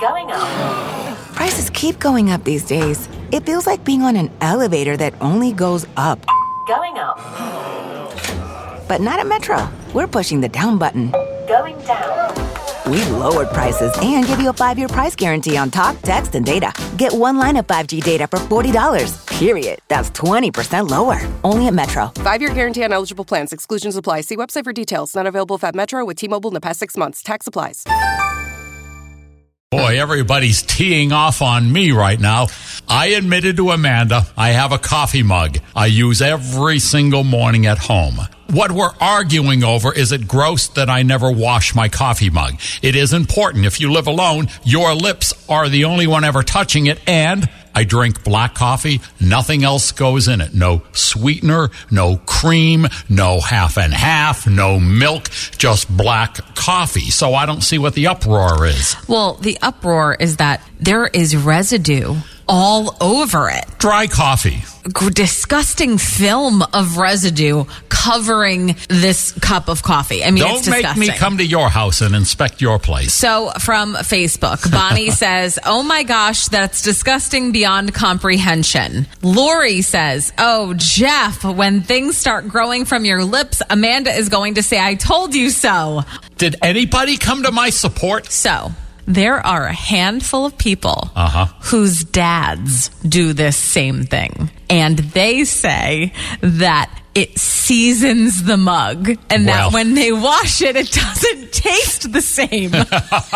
Going up. Prices keep going up these days. It feels like being on an elevator that only goes up. Going up. But not at Metro. We're pushing the down button. Going down. We've lowered prices and give you a 5-year price guarantee on talk, text, and data. Get one line of 5G data for $40. Period. That's 20% lower. Only at Metro. 5-year guarantee on eligible plans. Exclusions apply. See website for details. Not available at Metro with T-Mobile in the past 6 months. Tax applies. Boy, everybody's teeing off on me right now. I admitted to Amanda I have a coffee mug I use every single morning at home. What we're arguing over is it gross that I never wash my coffee mug. It is important. If you live alone, your lips are the only one ever touching it, and I drink black coffee. Nothing else goes in it. No sweetener, no cream, no half and half, no milk, just black coffee. So I don't see what the uproar is. Well, the uproar is that there is residue all over it. Dry coffee. Disgusting film of residue covering this cup of coffee. I mean, it's disgusting. Don't make me come to your house and inspect your place. So from Facebook, Bonnie says, oh my gosh, that's disgusting beyond comprehension. Lori says, oh, Jeff, when things start growing from your lips, Amanda is going to say, I told you so. Did anybody come to my support? So there are a handful of people whose dads do this same thing. And they say that it seasons the mug and that when they wash it, it doesn't taste the same. All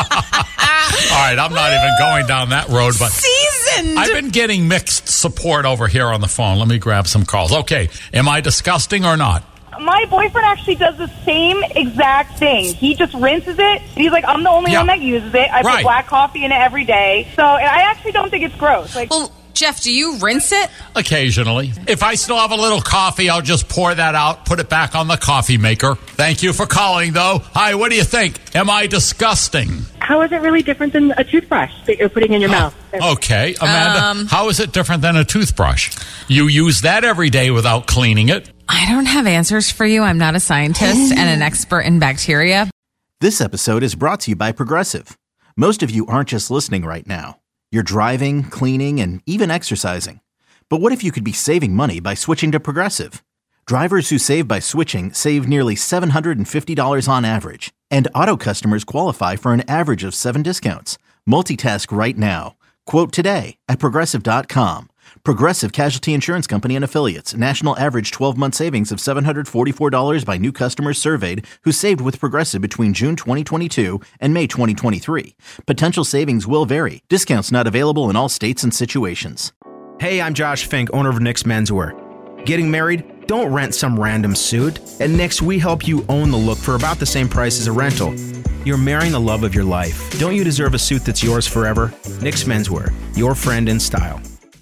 right, I'm not even going down that road, but seasoned. I've been getting mixed support over here on the phone. Let me grab some calls. Okay, am I disgusting or not? My boyfriend actually does the same exact thing. He just rinses it. He's like, I'm the only one that uses it. I put black coffee in it every day. So I actually don't think it's gross. Well, Jeff, do you rinse it? Occasionally. If I still have a little coffee, I'll just pour that out, put it back on the coffee maker. Thank you for calling, though. Hi, what do you think? Am I disgusting? How is it really different than a toothbrush that you're putting in your mouth? Okay, Amanda, how is it different than a toothbrush? You use that every day without cleaning it. I don't have answers for you. I'm not a scientist and an expert in bacteria. This episode is brought to you by Progressive. Most of you aren't just listening right now. You're driving, cleaning, and even exercising. But what if you could be saving money by switching to Progressive? Drivers who save by switching save nearly $750 on average. And auto customers qualify for an average of 7 discounts. Multitask right now. Quote today at Progressive.com. Progressive Casualty Insurance Company and Affiliates. National average 12-month savings of $744 by new customers surveyed who saved with Progressive between June 2022 and May 2023. Potential savings will vary. Discounts not available in all states and situations. Hey, I'm Josh Fink, owner of Nick's Menswear. Getting married? Don't rent some random suit. At Nick's, we help you own the look for about the same price as a rental. You're marrying the love of your life. Don't you deserve a suit that's yours forever? Nick's Menswear, your friend in style.